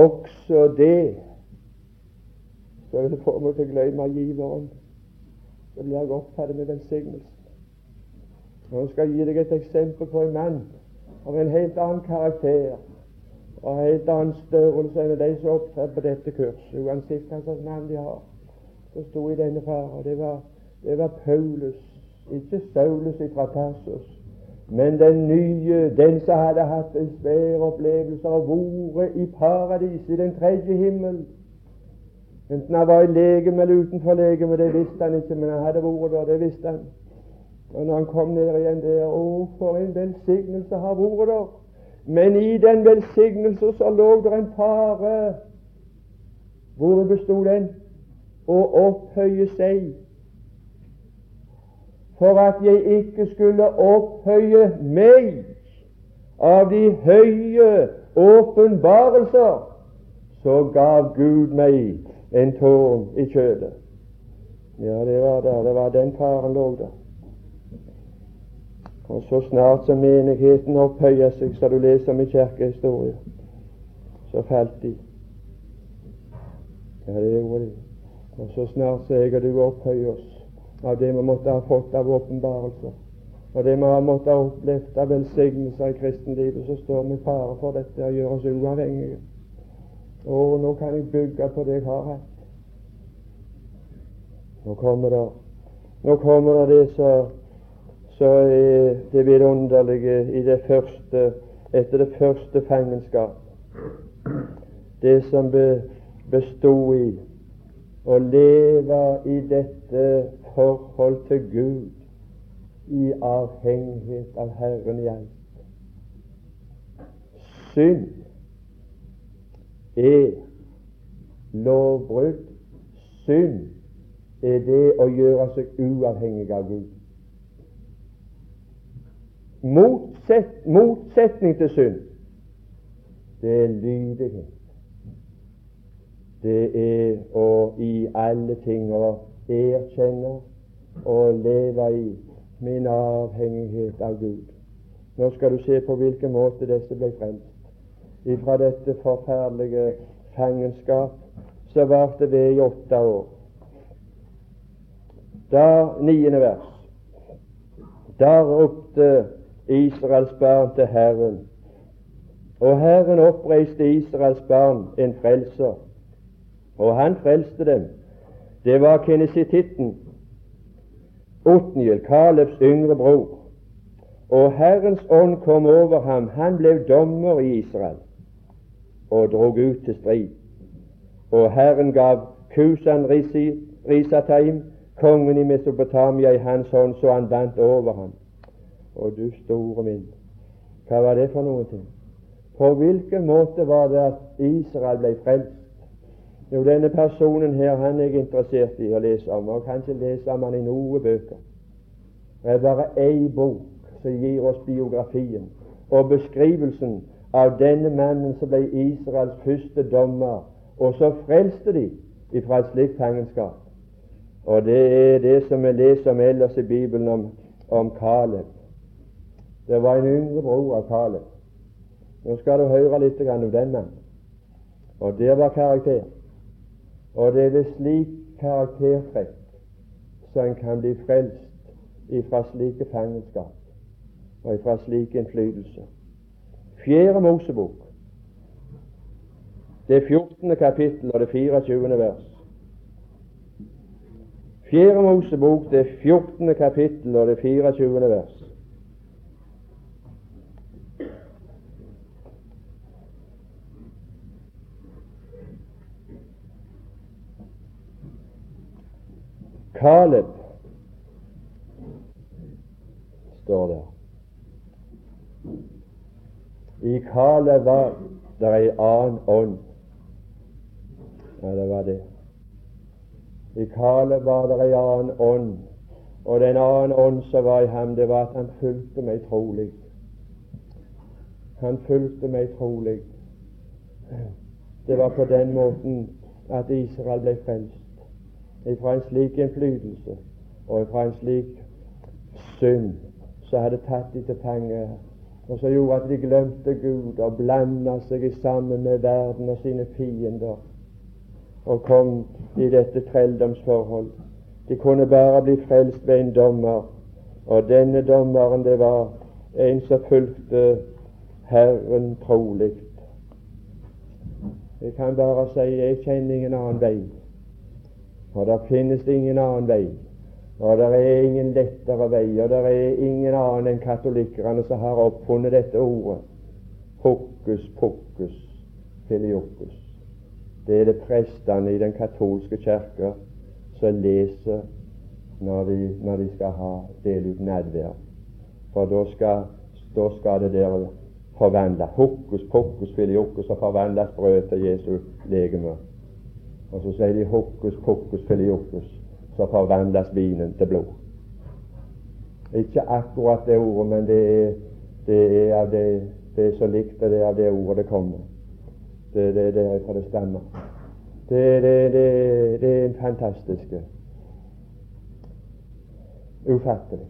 også det så vil få meg til å glemme giveren. så blir jeg opptatt med velsignelse. Nå skal jeg gi deg et eksempel på en mann av en helt annen karakter og en helt annen størrelse enn de som opptrer på dette kurset, uansett hva slags navn de har. Så sto i denne far, og det var Paulus, ikke Saulus fra Tarsus, men den nye, den som hadde hatt en svære opplevelser og vært i paradis, i den tredje himmel. Enten han var i legeme eller utenfor legeme, det visste han ikke, men han hadde vært der, det visste han. Og når han kom ned igjen der, å, for en velsignelse har vært der. Men i den velsignelse så lå der en fare. Hvor bestod den? Å opphøye seg. For at jeg ikke skulle opphøye meg av de høye åpenbarelser, så gav Gud meg en tårn i kjødet. Ja, det var den faren lå der. Og så snart som menigheten opphøyer seg, så du leser om i kirkehistorie, så falt de. Ja, det gjorde de. Og så snart så jeg og du opphøyer oss av det vi måtte ha fått av åpenbarelser, og det vi har måttet ha opplevd av velsignelser i kristenlivet, så står vi i fare for dette og gjør oss uavhengige. Og nå kan jeg bygge på det jeg har hatt. Nå kommer det så er det vidunderlige i det første, etter det første fangenskap, det som bestod i å leve i dette forhold til Gud i avhengighet av Herren i alt. Synd er lovbrudd. Synd er det å gjøre seg uavhengig av Gud. Motsetning til synd, det er lydighet. Det er å i alle ting å erkjenne og leve i min avhengighet av Gud. Nå skal du se på hvilken måte disse ble frelst. Ifra dette forferdelige fangenskap så varte det i 8 år. Da, 9. vers, da ropte Israels barn til Herren, og Herren oppreiste Israels barn en frelser, og han frelste dem. Det var kenesititten Otniel, Kalebs yngre bror, og Herrens ånd kom over ham. Han ble dommer i Israel og drog ut til strid, og Herren gav Kusan Risataim, kongen i Mesopotamia, i hans hånd, så han vant over ham. Og du store min, hva var det for noen ting? På hvilken måte var det at Israel ble frelst? Jo, denne personen her, han er jeg interessert i å lese om, og kanskje lese om han i noen bøker. Det er bare ei bok som gir oss biografien og beskrivelsen av denne mannen som ble Israels første dommer, og så frelste de ifra et slikt fangenskap. Og det er det som vi leser om ellers i Bibelen om Kaleb. Det var en yngre bror av Kaleb. Nå skal du høre litt om den mannen. Og det var karakter. Og det er ved slik karaktertrekk så en kan bli frelst ifra slike fangenskap og ifra slik innflytelse. 4. Mosebok, det 14. kapittel og det 24. vers. 4. Mosebok, det 14. kapittel og det 24. vers. Kaleb står der. I Kaleb var det en annen ånd. Ja, det var det. I Kaleb var det en annen ånd, og den annen ånd som var i ham, det var at han fulgte meg trolig. Han fulgte meg trolig. Det var på den måten at Israel ble frelst. Fra en slik innflytelse og fra en slik synd som hadde tatt de til fange, og som gjorde at de glemte Gud og blandet seg sammen med verden og sine fiender og kom i dette trelldomsforhold. De kunne bare bli frelst ved en dommer, og denne dommeren, det var en som fulgte Herren trolig. Jeg kan bare si, jeg kjenner ingen annen vei, og det finnes ingen annen vei, og det er ingen lettere vei, og det er ingen annen enn katolikkerne som har oppfunnet dette ordet, hokus pokus filiokus. Det er det prestene i den katolske kirke som leser når de skal dele ut nadvær, for da skal det der forvandle hokus pokus filiokus, og forvandles brød til Jesu legeme. Og så sier de hokus pokus filiokus, så forvandles vinen til blod. Ikke akkurat det ordet, men det er så likt, det er av det ordet det kommer. Det er derfor det stemmer. Det er en fantastisk, ufattelig.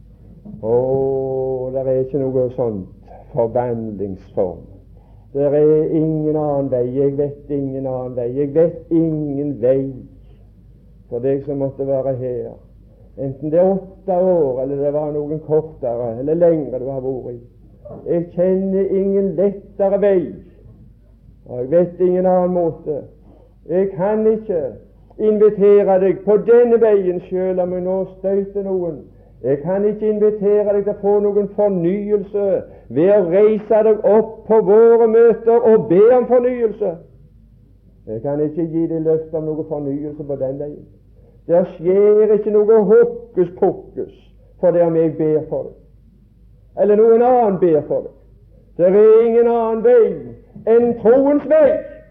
Og det er ikke noe sånt forvandlingsform. Det er ingen annen vei. Jeg vet ingen annen vei. Jeg vet ingen vei for deg som måtte være her. Enten det er 8 år, eller det var noen kortere, eller lengre du har vært i. Jeg kjenner ingen lettere vei, og jeg vet ingen annen måte. Jeg kan ikke invitere deg på denne veien selv om jeg nå støter noen. Jeg kan ikke invitere deg til å få noen fornyelse ved å reise deg opp på våre møter og be om fornyelse. Jeg kan ikke gi deg løfte om noe fornyelse på den veien. Det skjer ikke noe hokus pokus for det om jeg ber for deg, eller noen annen ber for deg. Det er ingen annen vei enn troens vei.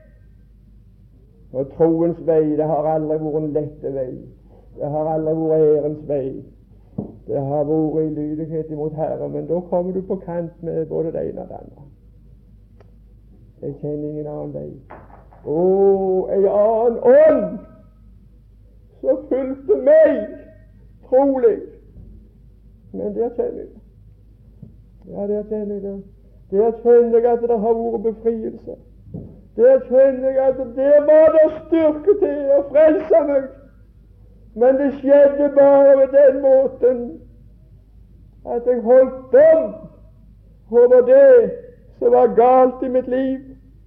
Og troens vei, det har aldri vært en lette vei. Det har aldri vært ærens vei. Det har vært i lydighet imot Herren, men da kommer du på kant med både det ene og det andre. Jeg kjenner ingen annen vei. En annen ånd som fulgte meg, trolig. Men der kjenner jeg det. Ja, der kjenner jeg det. Der kjenner jeg at det har vært befrielse. Der kjenner jeg at det var det styrke til å frelse meg. Men det skjedde bare ved den måten at jeg holdt dom over det som var galt i mitt liv.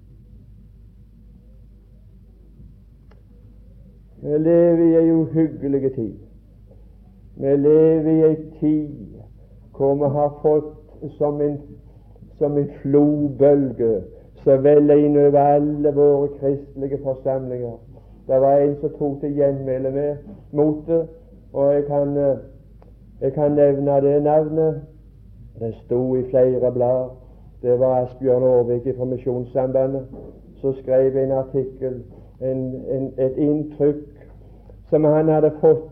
Vi lever i en uhyggelig tid. Vi lever i en tid hvor vi har fått som en flodbølge som veller inn over alle våre kristelige forsamlinger. Det var en som tok til gjenmæle mot det, og jeg kan nevne det navnet. Det sto i flere blader. Det var Asbjørn Aarvik fra Misjonssambandet som skrev en artikkel, et inntrykk som han hadde fått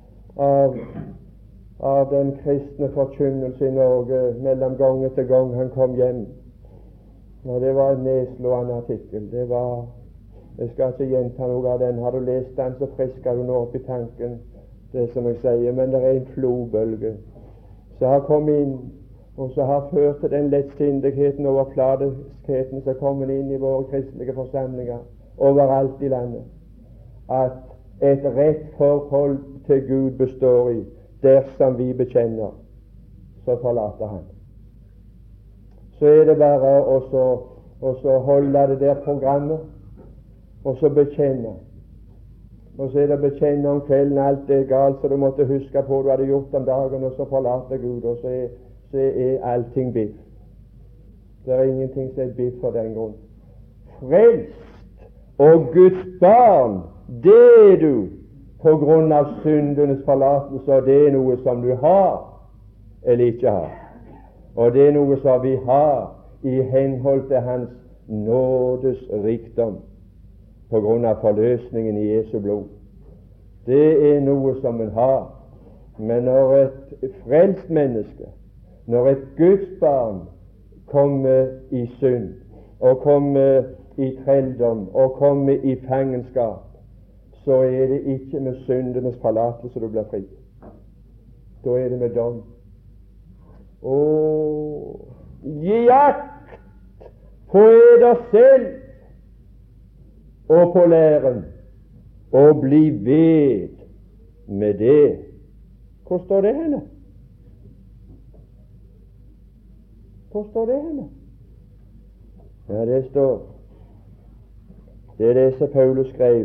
av den kristne forkynnelse i Norge mellom gang etter gang han kom hjem. Og det var en nedslående artikkel. Jeg skal ikke gjenta noe av den. Har du lest den, så frisker du nå opp i tanken det som jeg sier. Men det er en flodbølge som har kommet inn, og som har ført til den lettsindigheten og overfladiskheten som kommer inn i våre kristelige forsamlinger overalt i landet, at et rett forhold til Gud består i dersom vi bekjenner, så forlater Han. Så er det bare å holde det der programmet, og så bekjenne. Og så er det å bekjenne om kvelden alt det er galt så du måtte huske på du hadde gjort om dagen, og så forlater Gud, og så er allting biff. Det er ingenting som er biff for den grunn. Frelst og Guds barn, det er du på grunn av syndenes forlatelse, og det er noe som du har eller ikke har. Og det er noe som vi har i henhold til Hans nådes rikdom på grunn av forløsningen i Jesu blod. Det er noe som en har. Men når et frelst menneske, når et Guds barn kommer i synd, og kommer i trelldom, og kommer i fangenskap, så er det ikke med syndenes forlatelse du blir fri. Da er det med dom. Gi akt på eder selv og på læren, og bli ved med det. Hvor står det henne? Hvor står det henne? Ja, det står, det er det som Paulus skrev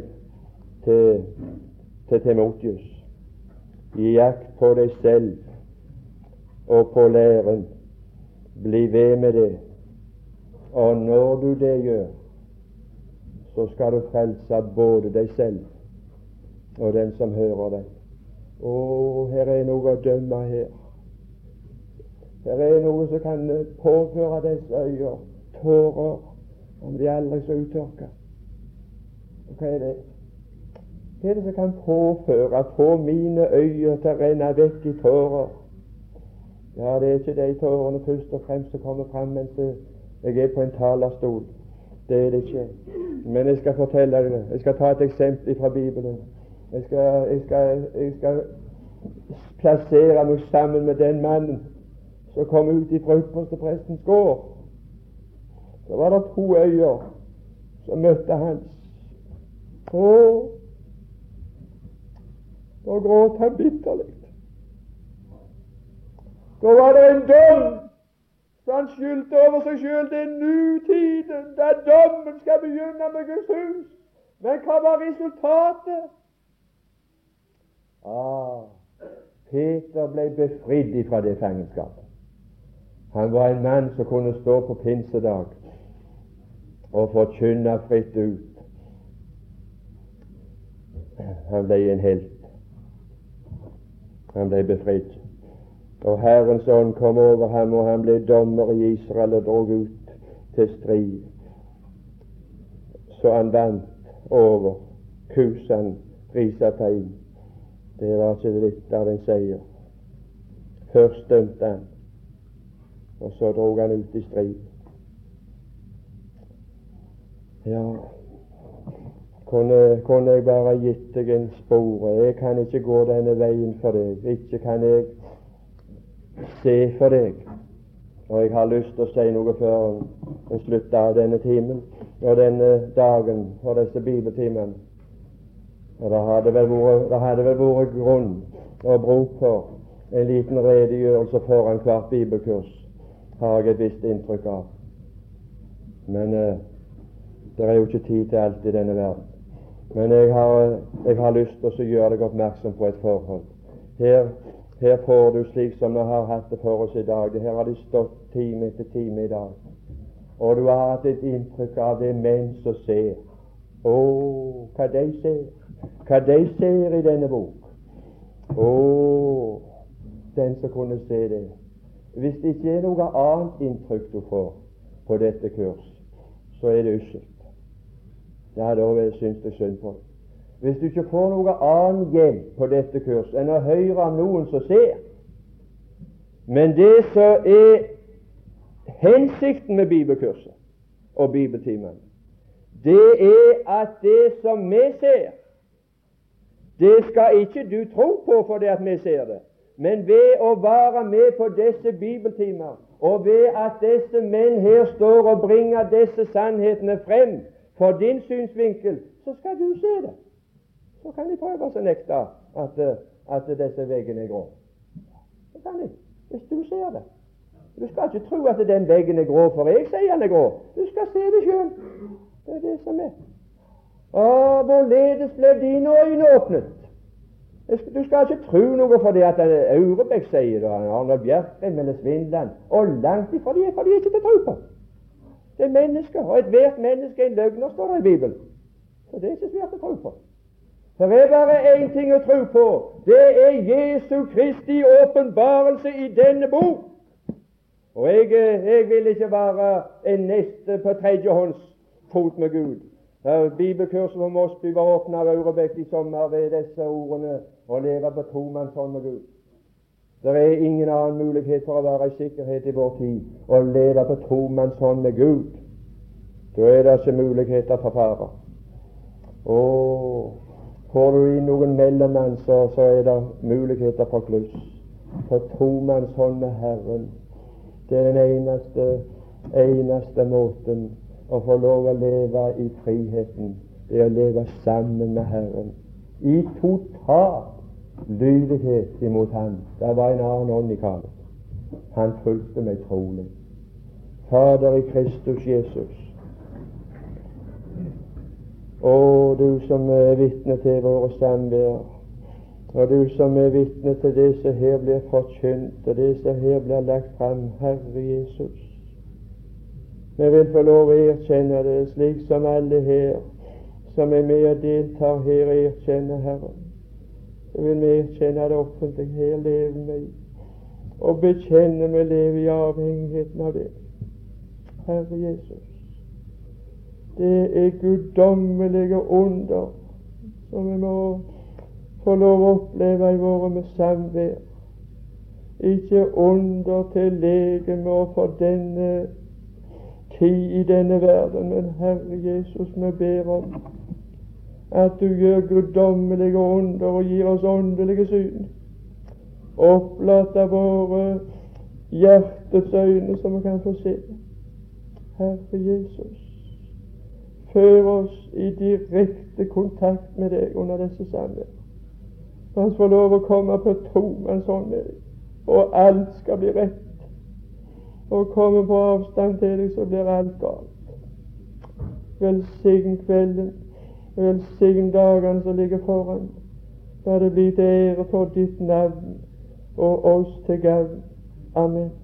til Timotius: i jakt på deg selv og på læren, bli ved med det, og når du det gjør, så skal du frelse både deg selv og den som hører deg. Her er noe å dømme her. Her er noe som kan påføre disse øyer tårer, om de aldri så uttørka. Hva er det? Hva er det som kan få mine øyer til å renne vekk i tårer? Ja, det er ikke de tårene først og fremst som kommer fram mens jeg er på en talerstol. Det er det ikke. Men jeg skal fortelle deg det. Jeg skal ta et eksempel fra Bibelen. Jeg skal plassere meg sammen med den mannen som kom ut i yppersteprestens gård. Så var det 2 øyer som møtte hans. Da gråt han bitterlig. Da var det en dom, så han skyldte over seg selv. Det er nutiden, da dommen skal begynne med Guds hus. Men hva var resultatet? Peter ble befridd fra det fangenskapet. Han var en mann som kunne stå på pinsedag og forkynne fritt ut. Han ble en helt. Han ble befridd. Og Herrens ånd kom over ham, og han ble dommer i Israel og drog ut til strid. Så han vant over Kusan Risataim. Det var ikke litt av en seier. Først dømte han, og så drog han ut i strid. Ja, kunne jeg bare gitt deg en spore. Jeg kan ikke gå denne veien for deg. Ikke kan jeg se for deg. Og jeg har lyst til å si noe før en slutter av denne timen og denne dagen for disse bibeltimene. Og det hadde vel vært grunn og bruk for en liten redegjørelse foran hvert bibelkurs, har jeg et visst inntrykk av. Men det er jo ikke tid til alt i denne verden. Men jeg har lyst til å gjøre deg oppmerksom på et forhold. Her får du slik som vi har hatt det for oss i dag. Her har de stått time etter time i dag. Og du har hatt et inntrykk av det menn som ser. Hva de ser. Hva de ser i denne bok. Den som kunne se det. Hvis det ikke er noe annet inntrykk du får på dette kurs, så er det uselt. Ja, da synes jeg synd på det. Hvis du ikke får noe annen hjelp på dette kurs enn å høre om noen som ser. Men det som er hensikten med bibelkurset og bibeltimene, det er at det som vi ser, det skal ikke du tro på fordi at vi ser det, men ved å være med på disse bibeltimer, og ved at disse menn her står og bringer disse sannhetene frem for din synsvinkel, så skal du se det. Så kan de prøve å nekte at disse veggene er grå. Så kan de, hvis du ser det. Du skal ikke tro at den veggen er grå, for jeg sier den er grå. Du skal se det selv. Det er det som er. Hvorledes ble dine øyne åpnet? Du skal ikke tro noe for det at Aurebekk sier det, Arnold Bjerkreim eller Svindland, og langt ifra de er ikke til å tro på. Det er mennesker, og ethvert menneske er en løgner, står det i Bibelen. Så det er ikke svært å tro på. For det er bare én ting å tro på. Det er Jesu Kristi åpenbarelse i denne bok. Og jeg vil ikke være en neste på tredjehånds fot med Gud. Bibelkurset på Mosby var åpnet av Aurebekk i sommer ved disse ordene å leve på tomannshånd med Gud. Det er ingen annen mulighet for å være i sikkerhet i vår tid å leve på tomannshånd med Gud. Da er det ikke muligheter for fare. Får du inn noen mellommann, så er det muligheter for kluss. På tomannshånd med Herren. Det er den eneste måten å få lov å leve i friheten. Det er å leve sammen med Herren. I total lydighet imot ham. Det var en annen ånd i karet. Han fulgte meg trolig. Fader i Kristus Jesus, og du som er vitne til våre samvær, og du som er vitne til det som her blir forkynt, og det som her blir lagt fram, Herre Jesus, vi vil få lov å erkjenne det, slik som alle her som er med og deltar her, erkjenner Herre. Så vil vi erkjenne det offentlig. Her lever vi, og bekjenne vi lever i avhengigheten av det. Herre Jesus, det er guddommelige under som vi må få lov å oppleve i våre med samvær. Ikke under til legeme og for denne tid i denne verden, men Herre Jesus, vi ber om at du gjør guddommelige under og gir oss åndelige syn. Opplatt av våre hjertets øyne, som vi kan få se. Herre Jesus, før oss i direkte kontakt med deg under disse samvær. La oss få lov å komme på tomannshånd med deg, og alt skal bli rett. Og komme på avstand til deg, så blir alt galt. Velsign kvelden, velsign dagene som ligger foran. La det bli til ære for ditt navn og oss til gagn. Amen.